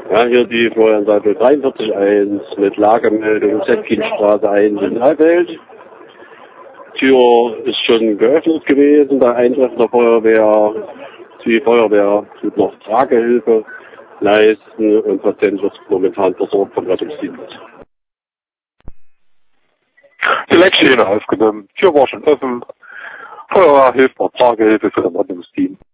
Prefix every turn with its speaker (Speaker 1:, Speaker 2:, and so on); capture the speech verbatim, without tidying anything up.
Speaker 1: Ja, hier die Florian-Seite dreiundvierzig eins mit Lagemeldung Zetkinstraße eins in Halbwelt. Tür ist schon geöffnet gewesen, der Eintreff der Feuerwehr. Die Feuerwehr tut noch Tragehilfe leisten und Patient wird momentan versorgt vom Rettungsdienst.
Speaker 2: Die Leckschäne aufgenommen, Tür war schon offen, Feuerwehr hilft noch Tragehilfe für den Rettungsteam.